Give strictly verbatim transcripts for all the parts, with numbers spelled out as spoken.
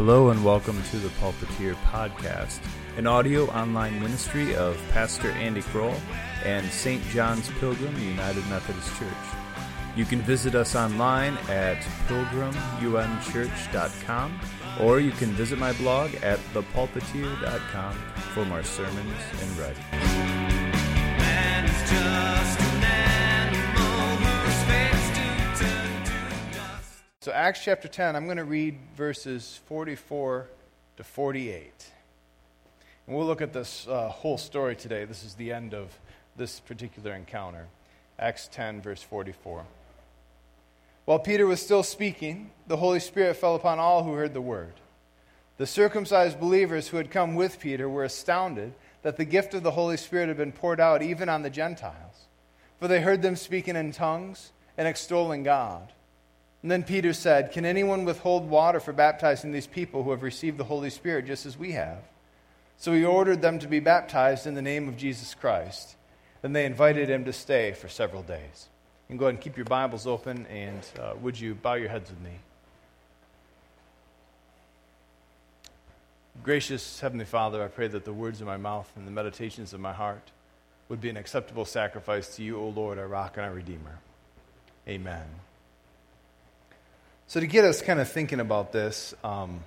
Hello and welcome to the Pulpiteer Podcast, an audio online ministry of Pastor Andy Kroll and Saint John's Pilgrim United Methodist Church. You can visit us online at pilgrim u m church dot com, or you can visit my blog at the pulpiteer dot com for more sermons and writing. Man is just an animal who expects to turn to dust. So Acts chapter ten, I'm going to read verses forty-four to forty-eight. And we'll look at this uh, whole story today. This is the end of this particular encounter. Acts ten, verse forty-four. While Peter was still speaking, the Holy Spirit fell upon all who heard the word. The circumcised believers who had come with Peter were astounded that the gift of the Holy Spirit had been poured out even on the Gentiles, for they heard them speaking in tongues and extolling God. And then Peter said, "Can anyone withhold water for baptizing these people who have received the Holy Spirit just as we have?" So he ordered them to be baptized in the name of Jesus Christ. Then they invited him to stay for several days. You can go ahead and keep your Bibles open, and uh, would you bow your heads with me? Gracious Heavenly Father, I pray that the words of my mouth and the meditations of my heart would be an acceptable sacrifice to you, O Lord, our rock and our Redeemer. Amen. So to get us kind of thinking about this, um,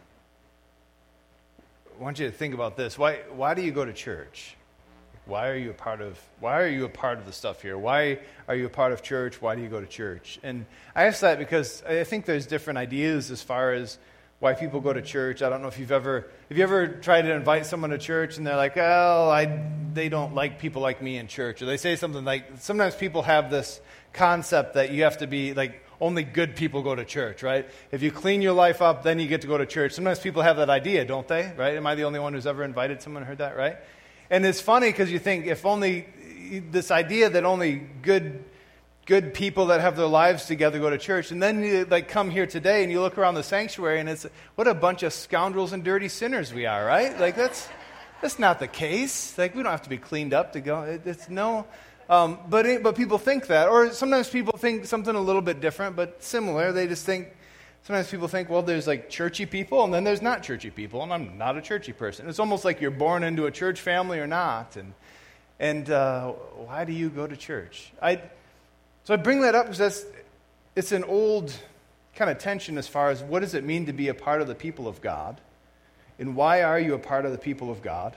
I want you to think about this. Why, why do you go to church? Why are you a part of why are you a part of the stuff here? Why are you a part of church? Why do you go to church? And I ask that because I think there's different ideas as far as why people go to church. I don't know if you've ever have you ever tried to invite someone to church and they're like, "Oh, I they don't like people like me in church." Or they say something like, sometimes people have this concept that you have to be like, only good people go to church, right? If you clean your life up, then you get to go to church. Sometimes people have that idea, don't they? Right? Am I the only one who's ever invited someone who heard that, right? And it's funny because you think if only this idea that only good good people that have their lives together go to church, and then you like come here today and you look around the sanctuary and it's what a bunch of scoundrels and dirty sinners we are, right? Like that's that's not the case. Like we don't have to be cleaned up to go. It, it's no, um, but it, but people think that, or sometimes people think something a little bit different but similar. They just think. Sometimes people think, well, there's like churchy people, and then there's not churchy people, and I'm not a churchy person. It's almost like you're born into a church family or not. And and uh, why do you go to church? I so I bring that up because that's, it's an old kind of tension as far as what does it mean to be a part of the people of God, and why are you a part of the people of God?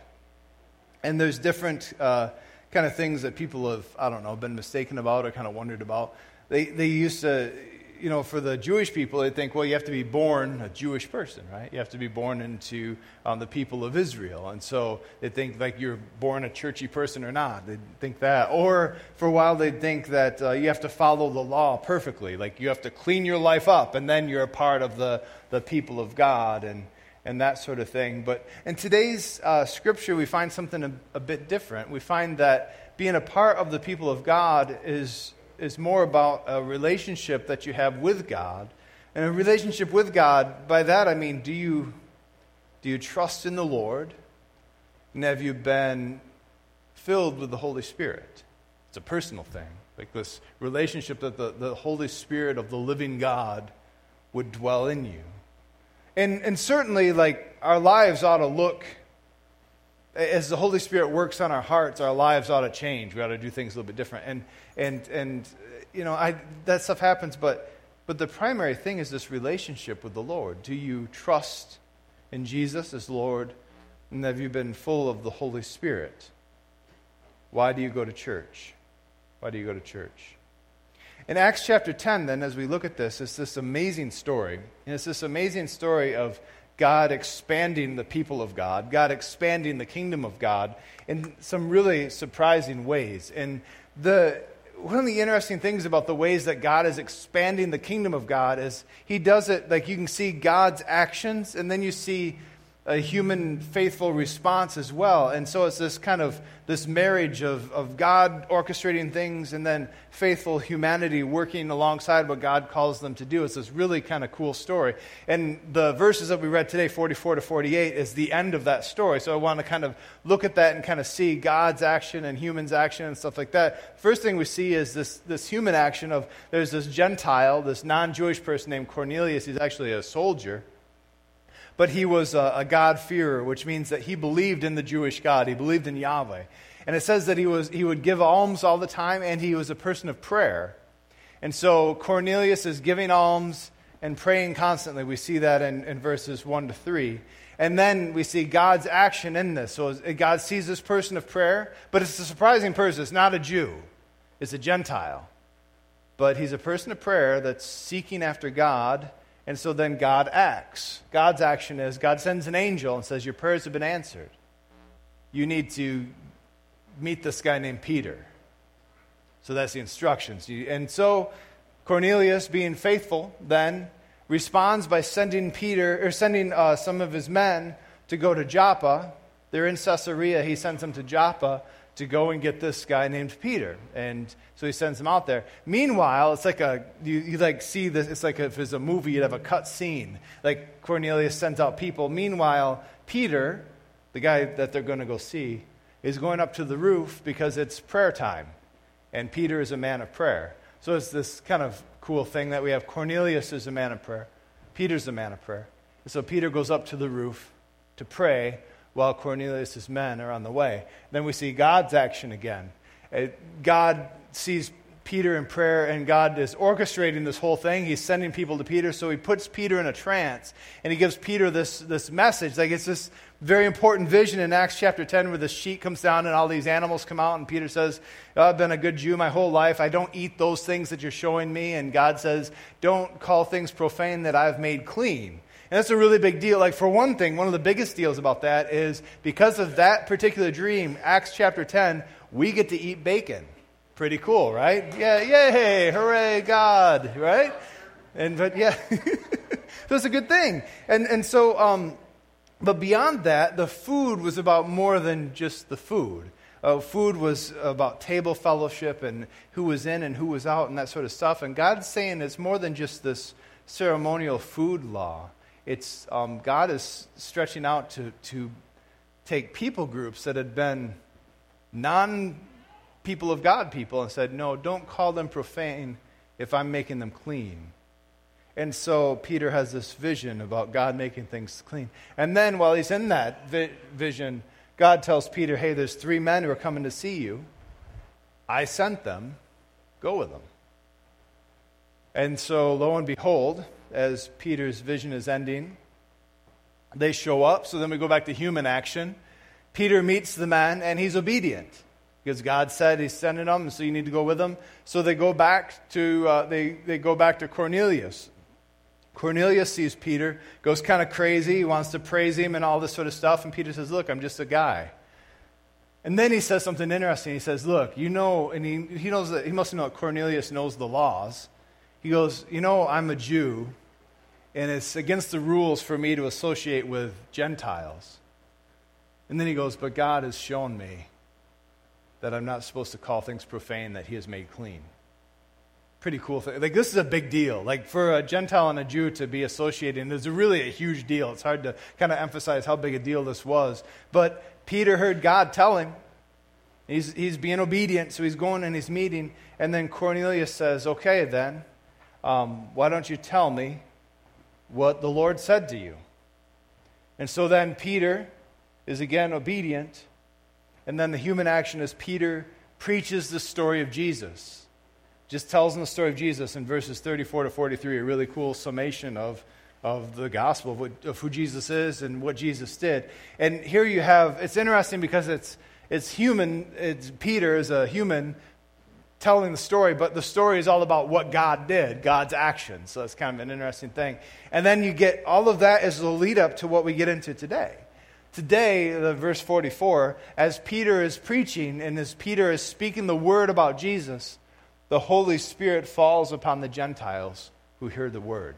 And there's different uh, kind of things that people have, I don't know, been mistaken about or kind of wondered about. They they used to. You know, for the Jewish people, they think, well, you have to be born a Jewish person, right? You have to be born into um, the people of Israel. And so they think like you're born a churchy person or not. They think that. Or for a while, they'd think that uh, you have to follow the law perfectly. Like you have to clean your life up, and then you're a part of the, the people of God and, and that sort of thing. But in today's uh, scripture, we find something a, a bit different. We find that being a part of the people of God is... is more about a relationship that you have with God. And a relationship with God, by that I mean, do you do you trust in the Lord? And have you been filled with the Holy Spirit? It's a personal thing. Like this relationship that the, the Holy Spirit of the living God would dwell in you. And and certainly like our lives ought to look, as the Holy Spirit works on our hearts, our lives ought to change. We ought to do things a little bit different. And and and you know, I that stuff happens, but but the primary thing is this relationship with the Lord. Do you trust in Jesus as Lord? And have you been full of the Holy Spirit? Why do you go to church? Why do you go to church? In Acts chapter ten, then, as we look at this, it's this amazing story. And it's this amazing story of God expanding the people of God, God expanding the kingdom of God in some really surprising ways. And the one of the interesting things about the ways that God is expanding the kingdom of God is He does it, like you can see God's actions, and then you see a human faithful response as well. And so it's this kind of this marriage of, of God orchestrating things and then faithful humanity working alongside what God calls them to do. It's this really kind of cool story. And the verses that we read today, forty-four to forty-eight, is the end of that story. So I want to kind of look at that and kind of see God's action and human's action and stuff like that. First thing we see is this, this human action of there's this Gentile, this non-Jewish person named Cornelius. He's actually a soldier. but he was a, a God-fearer, which means that he believed in the Jewish God. He believed in Yahweh. And it says that he was he would give alms all the time, and he was a person of prayer. And so Cornelius is giving alms and praying constantly. We see that in, in verses one to three. And then we see God's action in this. So God sees this person of prayer, but it's a surprising person. It's not a Jew. It's a Gentile. But he's a person of prayer that's seeking after God, and so then God acts. God's action is God sends an angel and says, your prayers have been answered. You need to meet this guy named Peter. So that's the instructions. And so Cornelius, being faithful, then responds by sending Peter or sending uh, some of his men to go to Joppa. They're in Caesarea. He sends them to Joppa to go and get this guy named Peter. And so he sends them out there. Meanwhile, it's like a you, you like see this. It's like if it's a movie, you'd have a cut scene. Like Cornelius sends out people. Meanwhile, Peter, the guy that they're going to go see, is going up to the roof because it's prayer time, and Peter is a man of prayer. So it's this kind of cool thing that we have. Cornelius is a man of prayer. Peter's a man of prayer. And so Peter goes up to the roof to pray while Cornelius' men are on the way. Then we see God's action again. God sees Peter in prayer, and God is orchestrating this whole thing. He's sending people to Peter, so he puts Peter in a trance, and he gives Peter this, this message. Like it's this very important vision in Acts chapter ten where the sheet comes down and all these animals come out, and Peter says, oh, I've been a good Jew my whole life. I don't eat those things that you're showing me. And God says, don't call things profane that I've made clean. And that's a really big deal. Like for one thing, one of the biggest deals about that is because of that particular dream, Acts chapter ten, we get to eat bacon. Pretty cool, right? Yeah, yay, hooray, God, right? And but yeah, so it's a good thing. And and so, um, but beyond that, the food was about more than just the food. Uh, food was about table fellowship and who was in and who was out and that sort of stuff. And God's saying it's more than just this ceremonial food law. It's um, God is stretching out to to take people groups that had been non people of God people and said, no, don't call them profane if I'm making them clean. And so Peter has this vision about God making things clean. And then while he's in that vi- vision, God tells Peter, hey, there's three men who are coming to see you. I sent them. Go with them. And so lo and behold, as Peter's vision is ending, they show up. So then we go back to human action. Peter meets the man, and he's obedient. Because God said He's sending them, so you need to go with them. So they go back to uh, they they go back to Cornelius. Cornelius sees Peter, goes kind of crazy. He wants to praise him and all this sort of stuff. And Peter says, "Look, I'm just a guy." And then he says something interesting. He says, "Look, you know," and he he knows that he must know that Cornelius knows the laws. He goes, "You know, I'm a Jew, and it's against the rules for me to associate with Gentiles." And then he goes, "But God has shown me that I'm not supposed to call things profane that He has made clean." Pretty cool thing. Like, this is a big deal. Like, for a Gentile and a Jew to be associated, and it's really a huge deal. It's hard to kind of emphasize how big a deal this was. But Peter heard God tell him. He's, he's being obedient, so he's going and he's meeting. And then Cornelius says, "Okay, then, um, why don't you tell me what the Lord said to you?" And so then Peter is again obedient. And then the human action is Peter preaches the story of Jesus. Just tells them the story of Jesus in verses thirty-four to forty-three, a really cool summation of, of the gospel, of, what, of who Jesus is and what Jesus did. And here you have, it's interesting because it's it's human, it's Peter is a human telling the story, but the story is all about what God did, God's actions. So it's kind of an interesting thing. And then you get, all of that is the lead up to what we get into today. Today, the verse forty-four, as Peter is preaching and as Peter is speaking the word about Jesus, the Holy Spirit falls upon the Gentiles who hear the word.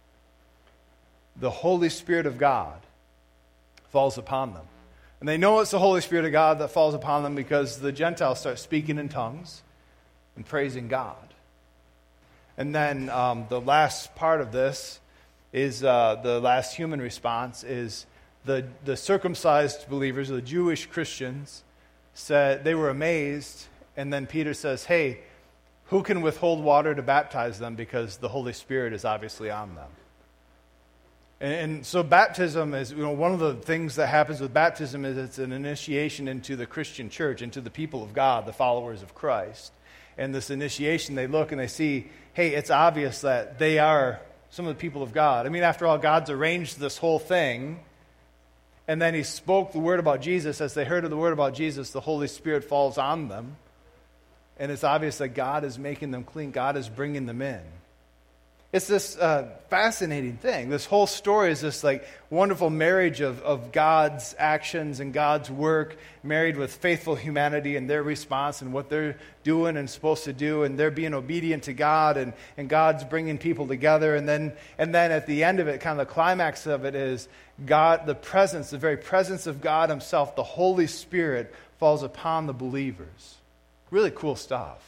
The Holy Spirit of God falls upon them. And they know it's the Holy Spirit of God that falls upon them because the Gentiles start speaking in tongues and praising God. And then um, the last part of this is, uh, the last human response is, The, the circumcised believers, the Jewish Christians, said they were amazed. And then Peter says, hey, who can withhold water to baptize them because the Holy Spirit is obviously on them? And, and so baptism is, you know, one of the things that happens with baptism is it's an initiation into the Christian church, into the people of God, the followers of Christ. And this initiation, they look and they see, hey, it's obvious that they are some of the people of God. I mean, after all, God's arranged this whole thing, and then he spoke the word about Jesus. As they heard of the word about Jesus, the Holy Spirit falls on them, and it's obvious that God is making them clean. God is bringing them in. It's this uh, fascinating thing. This whole story is this like wonderful marriage of, of God's actions and God's work, married with faithful humanity and their response and what they're doing and supposed to do, and they're being obedient to God, and, and God's bringing people together. And then, and then at the end of it, kind of the climax of it is God, the presence, the very presence of God himself, the Holy Spirit falls upon the believers. Really cool stuff.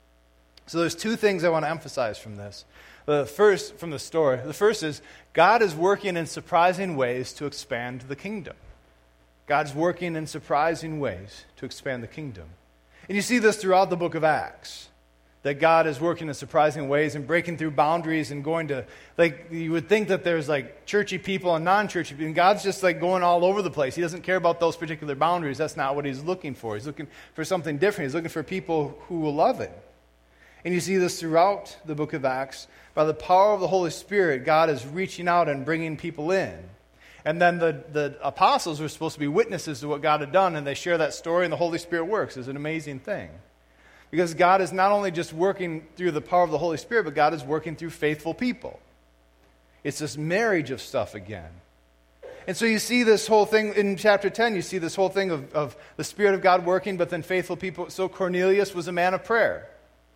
So there's two things I want to emphasize from this. The first, from the story, the first is God is working in surprising ways to expand the kingdom. God's working in surprising ways to expand the kingdom. And you see this throughout the book of Acts, that God is working in surprising ways and breaking through boundaries and going to, like, you would think that there's like churchy people and non-churchy people, and God's just like going all over the place. He doesn't care about those particular boundaries. That's not what he's looking for. He's looking for something different. He's looking for people who will love him. And you see this throughout the book of Acts. By the power of the Holy Spirit, God is reaching out and bringing people in. And then the, the apostles were supposed to be witnesses to what God had done, and they share that story, and the Holy Spirit works. It's an amazing thing. Because God is not only just working through the power of the Holy Spirit, but God is working through faithful people. It's this marriage of stuff again. And so you see this whole thing in chapter ten. You see this whole thing of, of the Spirit of God working, but then faithful people. So Cornelius was a man of prayer.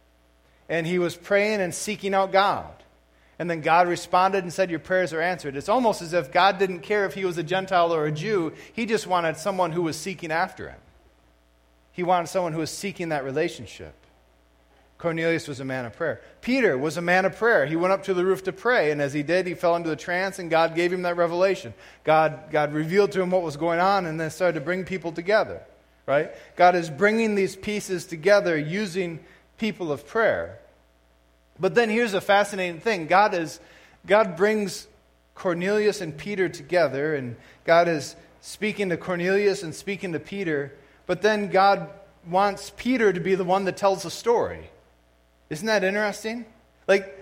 And he was praying and seeking out God. And then God responded and said, your prayers are answered. It's almost as if God didn't care if he was a Gentile or a Jew. He just wanted someone who was seeking after him. He wanted someone who was seeking that relationship. Cornelius was a man of prayer. Peter was a man of prayer. He went up to the roof to pray, and as he did, he fell into a trance, and God gave him that revelation. God, God revealed to him what was going on, and then started to bring people together. Right? God is bringing these pieces together using people of prayer. But then here's a fascinating thing. God is God brings Cornelius and Peter together, and God is speaking to Cornelius and speaking to Peter, but then God wants Peter to be the one that tells the story. Isn't that interesting? Like,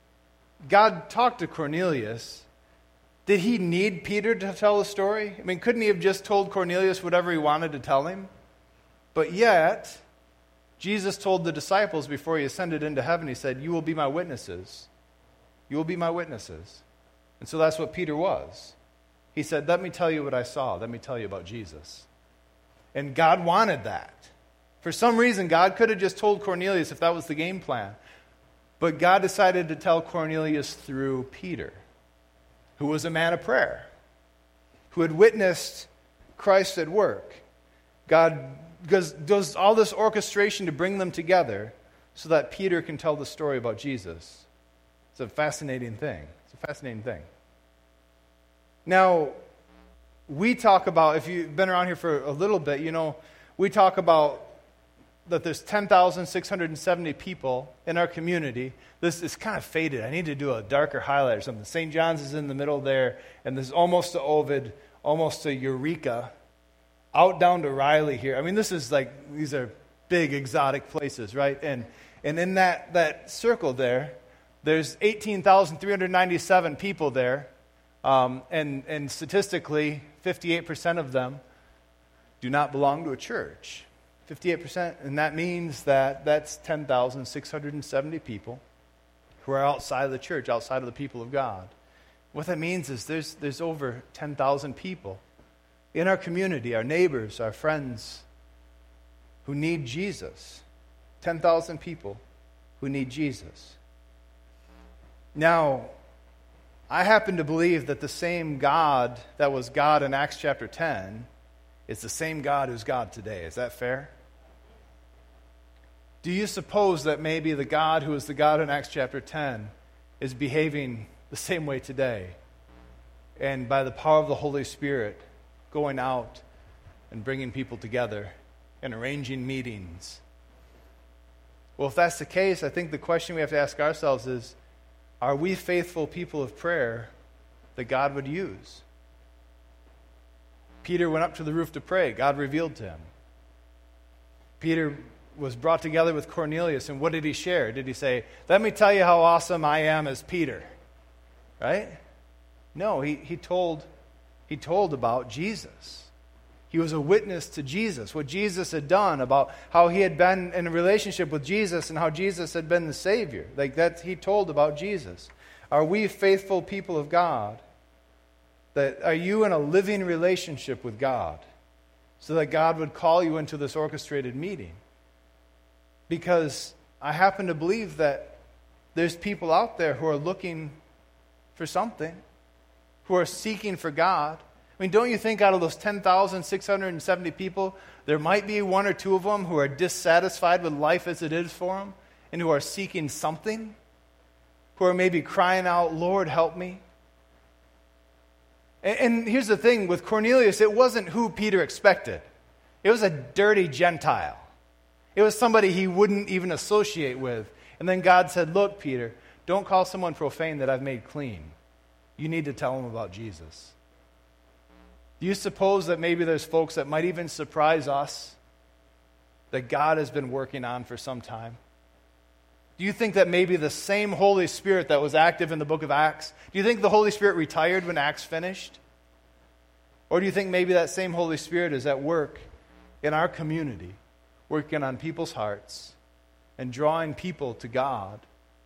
God talked to Cornelius. Did he need Peter to tell the story? I mean, couldn't he have just told Cornelius whatever he wanted to tell him? But yet, Jesus told the disciples before he ascended into heaven, he said, you will be my witnesses. You will be my witnesses. And so that's what Peter was. He said, let me tell you what I saw. Let me tell you about Jesus. And God wanted that. For some reason, God could have just told Cornelius if that was the game plan. But God decided to tell Cornelius through Peter, who was a man of prayer, who had witnessed Christ at work. God Because does all this orchestration to bring them together so that Peter can tell the story about Jesus. It's a fascinating thing. It's a fascinating thing. Now, we talk about, if you've been around here for a little bit, you know, we talk about that there's ten thousand six hundred seventy people in our community. This is kind of faded. I need to do a darker highlight or something. Saint John's is in the middle there, and this is almost to Ovid, almost to Eureka, out down to Riley here. I mean, this is like, these are big exotic places, right? And and in that, that circle there, there's eighteen thousand three hundred ninety-seven people there. Um, and, and statistically, fifty-eight percent of them do not belong to a church. fifty-eight percent, and that means that that's ten thousand six hundred seventy people who are outside of the church, outside of the people of God. What that means is there's there's over ten thousand people in our community, our neighbors, our friends, who need Jesus. ten thousand people who need Jesus. Now, I happen to believe that the same God that was God in Acts chapter ten is the same God who's God today. Is that fair? Do you suppose that maybe the God who is the God in Acts chapter ten is behaving the same way today? And by the power of the Holy Spirit, going out and bringing people together and arranging meetings. Well, if that's the case, I think the question we have to ask ourselves is, are we faithful people of prayer that God would use. Peter went up to the roof to pray. God revealed to him. Peter was brought together with Cornelius, and what did he share? Did he say, let me tell you how awesome I am as Peter? Right? No, he, he told he told about Jesus. He was a witness to Jesus, what Jesus had done, about how he had been in a relationship with Jesus and how Jesus had been the Savior. Like that, he told about Jesus. Are we faithful people of God? That are you in a living relationship with God so that God would call you into this orchestrated meeting? Because I happen to believe that there's people out there who are looking for something, who are seeking for God. I mean, don't you think out of those ten thousand six hundred seventy people, there might be one or two of them who are dissatisfied with life as it is for them and who are seeking something, who are maybe crying out, Lord, help me? And, and here's the thing, with Cornelius, it wasn't who Peter expected. It was a dirty Gentile. It was somebody he wouldn't even associate with. And then God said, look, Peter, don't call someone profane that I've made clean. You need to tell them about Jesus. Do you suppose that maybe there's folks that might even surprise us that God has been working on for some time? Do you think that maybe the same Holy Spirit that was active in the book of Acts, do you think the Holy Spirit retired when Acts finished? Or do you think maybe that same Holy Spirit is at work in our community, working on people's hearts and drawing people to God?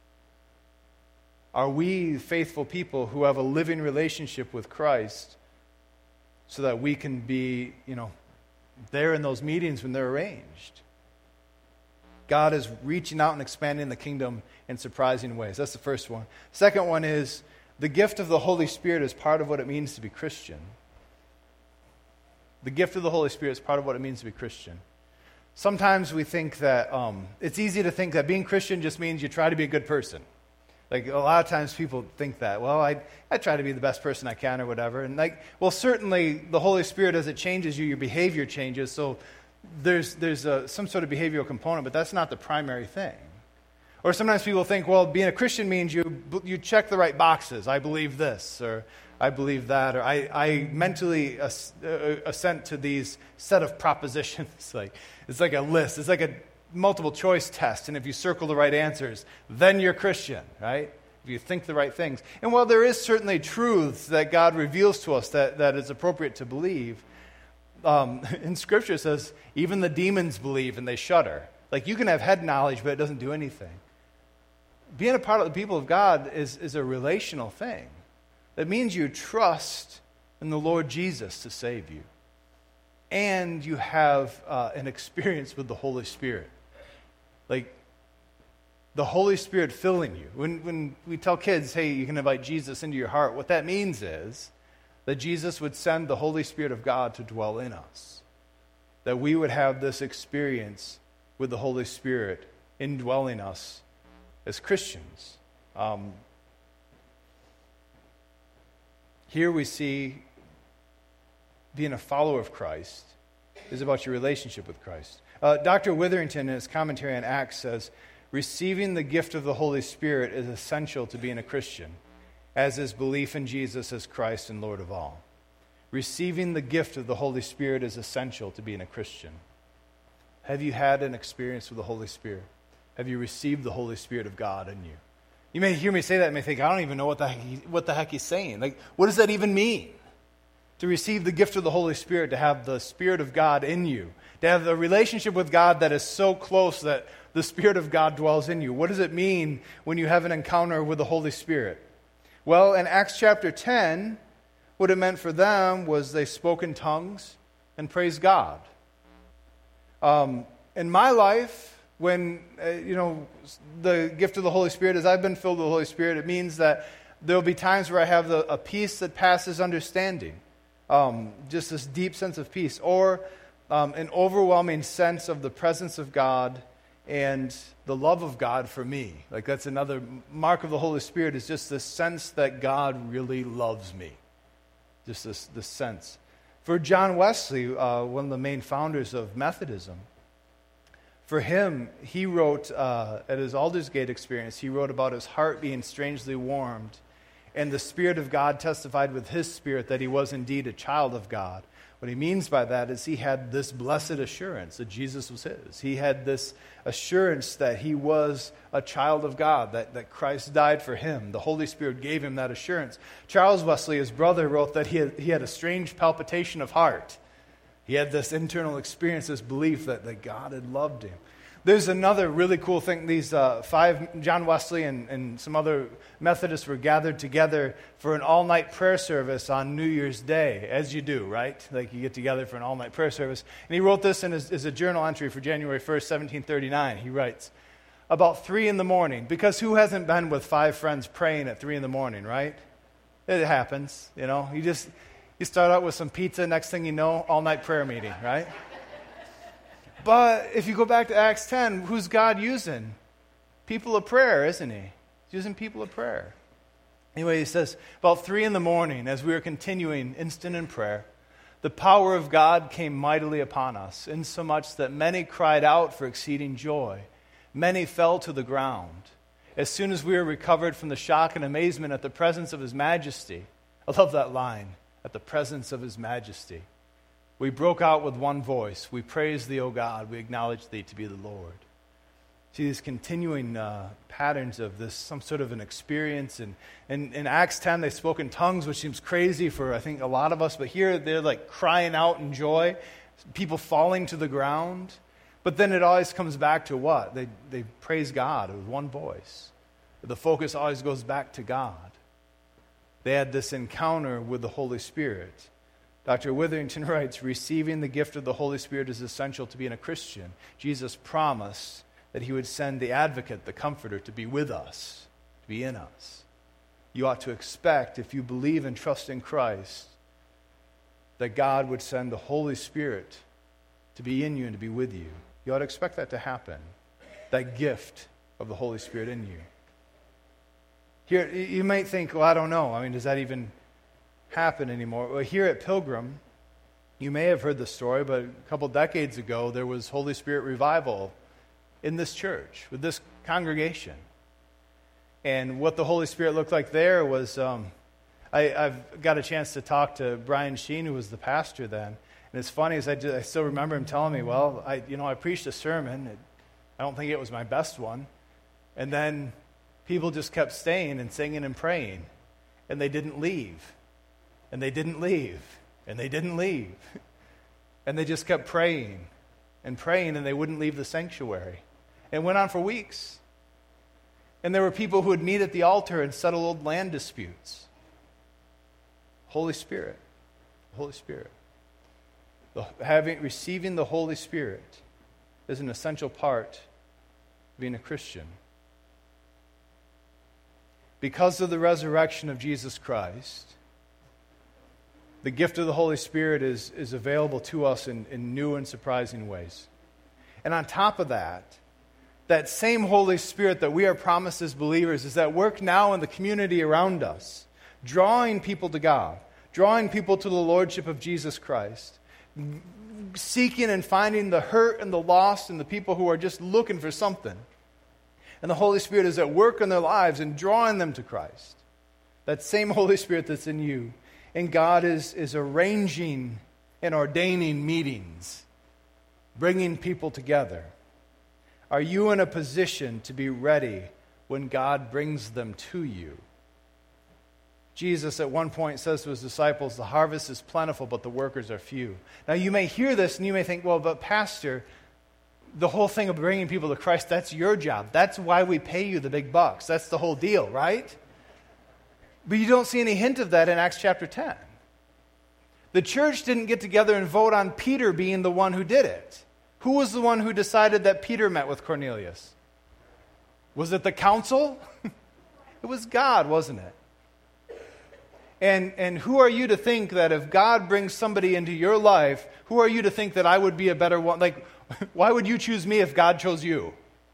Are we faithful people who have a living relationship with Christ so that we can be, you know, there in those meetings when they're arranged? God is reaching out and expanding the kingdom in surprising ways. That's the first one. Second one is the gift of the Holy Spirit is part of what it means to be Christian. The gift of the Holy Spirit is part of what it means to be Christian. Sometimes we think that um, it's easy to think that being Christian just means you try to be a good person. Like, a lot of times people think that, well, I I try to be the best person I can or whatever. And like, well, certainly the Holy Spirit, as it changes you, your behavior changes. So there's there's a, some sort of behavioral component, but that's not the primary thing. Or sometimes people think, well, being a Christian means you you check the right boxes. I believe this, or I believe that, or I, I mentally assent to these set of propositions. Like, it's like a list. It's like a multiple choice test, and if you circle the right answers, then you're Christian, right? If you think the right things. And while there is certainly truths that God reveals to us that, that is appropriate to believe, um, in Scripture it says, even the demons believe and they shudder. Like, you can have head knowledge, but it doesn't do anything. Being a part of the people of God is, is a relational thing. That means you trust in the Lord Jesus to save you. And you have uh, an experience with the Holy Spirit. Like, the Holy Spirit filling you. When when we tell kids, hey, you can invite Jesus into your heart, what that means is that Jesus would send the Holy Spirit of God to dwell in us. That we would have this experience with the Holy Spirit indwelling us as Christians. Um, here we see being a follower of Christ is about your relationship with Christ. Uh, Doctor Witherington, in his commentary on Acts, says, receiving the gift of the Holy Spirit is essential to being a Christian, as is belief in Jesus as Christ and Lord of all. Receiving the gift of the Holy Spirit is essential to being a Christian. Have you had an experience with the Holy Spirit? Have you received the Holy Spirit of God in you? You may hear me say that and may think, I don't even know what the heck, he, what the heck he's saying. Like, what does that even mean? To receive the gift of the Holy Spirit, to have the Spirit of God in you, to have a relationship with God that is so close that the Spirit of God dwells in you. What does it mean when you have an encounter with the Holy Spirit? Well, in Acts chapter ten, what it meant for them was they spoke in tongues and praised God. Um, in my life, when, uh, you know, the gift of the Holy Spirit, as I've been filled with the Holy Spirit, it means that there will be times where I have the, a peace that passes understanding. Um, just this deep sense of peace, or um, an overwhelming sense of the presence of God and the love of God for me. Like, that's another mark of the Holy Spirit, is just this sense that God really loves me. Just this, this sense. For John Wesley, uh, one of the main founders of Methodism, for him, he wrote, uh, at his Aldersgate experience, he wrote about his heart being strangely warmed And the Spirit of God testified with his spirit that he was indeed a child of God. What he means by that is he had this blessed assurance that Jesus was his. He had this assurance that he was a child of God, that, that Christ died for him. The Holy Spirit gave him that assurance. Charles Wesley, his brother, wrote that he had, he had a strange palpitation of heart. He had this internal experience, this belief that, that God had loved him. There's another really cool thing. These uh, five, John Wesley and, and some other Methodists were gathered together for an all-night prayer service on New Year's Day, as you do, right? Like you get together for an all-night prayer service. And he wrote this in his, as a journal entry for January first, seventeen thirty-nine. He writes, about three in the morning, because who hasn't been with five friends praying at three in the morning, right? It happens, you know. You just, you start out with some pizza, next thing you know, all-night prayer meeting, right? But if you go back to Acts ten, who's God using? People of prayer, isn't he? He's using people of prayer. Anyway, he says, about three in the morning, as we were continuing instant in prayer, the power of God came mightily upon us, insomuch that many cried out for exceeding joy. Many fell to the ground. As soon as we were recovered from the shock and amazement at the presence of his majesty, I love that line, at the presence of his majesty, we broke out with one voice. We praise thee, O God. We acknowledge thee to be the Lord. See these continuing uh, patterns of this, some sort of an experience. And, and in Acts ten, they spoke in tongues, which seems crazy for, I think, a lot of us. But here, they're like crying out in joy, people falling to the ground. But then it always comes back to what? They, they praise God with one voice. The focus always goes back to God. They had this encounter with the Holy Spirit. Doctor Witherington writes, receiving the gift of the Holy Spirit is essential to being a Christian. Jesus promised that he would send the advocate, the comforter, to be with us, to be in us. You ought to expect, if you believe and trust in Christ, that God would send the Holy Spirit to be in you and to be with you. You ought to expect that to happen, that gift of the Holy Spirit in you. Here, you might think, well, I don't know. I mean, does that even happen anymore? Well, here at Pilgrim, you may have heard the story, but a couple decades ago, there was Holy Spirit revival in this church, with this congregation. And what the Holy Spirit looked like there was, um, I, I've got a chance to talk to Brian Sheen, who was the pastor then. And it's funny, as I, just, I still remember him telling me, well, I, you know, I preached a sermon. It, I don't think it was my best one. And then people just kept staying and singing and praying. And they didn't leave. And they didn't leave. And they didn't leave. And they just kept praying and praying, and they wouldn't leave the sanctuary. It went on for weeks. And there were people who would meet at the altar and settle old land disputes. Holy Spirit. Holy Spirit. The, having, receiving the Holy Spirit is an essential part of being a Christian. Because of the resurrection of Jesus Christ, the gift of the Holy Spirit is, is available to us in, in new and surprising ways. And on top of that, that same Holy Spirit that we are promised as believers is at work now in the community around us, drawing people to God, drawing people to the Lordship of Jesus Christ, seeking and finding the hurt and the lost and the people who are just looking for something. And the Holy Spirit is at work in their lives and drawing them to Christ. That same Holy Spirit that's in you. And God is, is arranging and ordaining meetings, bringing people together. Are you in a position to be ready when God brings them to you? Jesus at one point says to his disciples, the harvest is plentiful, but the workers are few. Now you may hear this and you may think, well, but Pastor, the whole thing of bringing people to Christ, that's your job. That's why we pay you the big bucks. That's the whole deal, right? But you don't see any hint of that in Acts chapter ten. The church didn't get together and vote on Peter being the one who did it. Who was the one who decided that Peter met with Cornelius? Was it the council? It was God, wasn't it? And, and who are you to think that if God brings somebody into your life, who are you to think that I would be a better one? Like, why would you choose me if God chose you?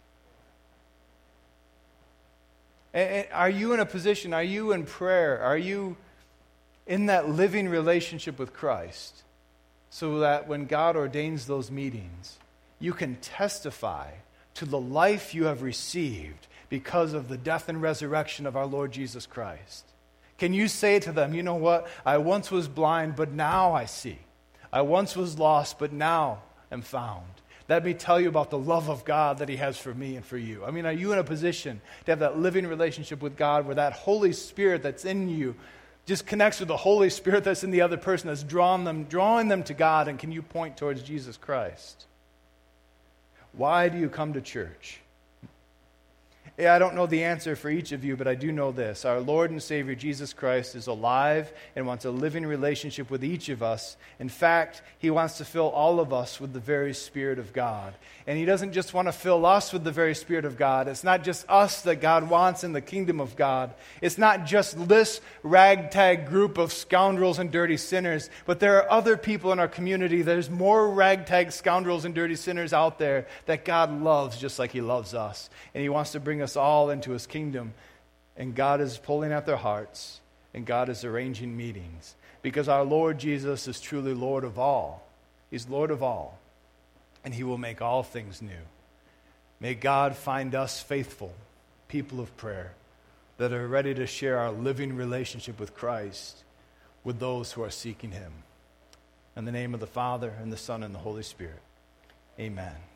And are you in a position, are you in prayer, are you in that living relationship with Christ so that when God ordains those meetings, you can testify to the life you have received because of the death and resurrection of our Lord Jesus Christ? Can you say to them, you know what? I once was blind, but now I see. I once was lost, but now am found. Let me tell you about the love of God that he has for me and for you. I mean, are you in a position to have that living relationship with God where that Holy Spirit that's in you just connects with the Holy Spirit that's in the other person, that's drawn them, drawing them to God, and can you point towards Jesus Christ? Why do you come to church? Yeah, I don't know the answer for each of you, but I do know this. Our Lord and Savior Jesus Christ is alive and wants a living relationship with each of us. In fact, he wants to fill all of us with the very Spirit of God. And he doesn't just want to fill us with the very Spirit of God. It's not just us that God wants in the kingdom of God. It's not just this ragtag group of scoundrels and dirty sinners, but there are other people in our community. There's more ragtag scoundrels and dirty sinners out there that God loves just like he loves us. And he wants to bring us all into his kingdom, and God is pulling at their hearts, and God is arranging meetings, because our Lord Jesus is truly Lord of all. He's Lord of all, and he will make all things new. May God find us faithful people of prayer that are ready to share our living relationship with Christ with those who are seeking him. In the name of the Father, and the Son, and the Holy Spirit, amen.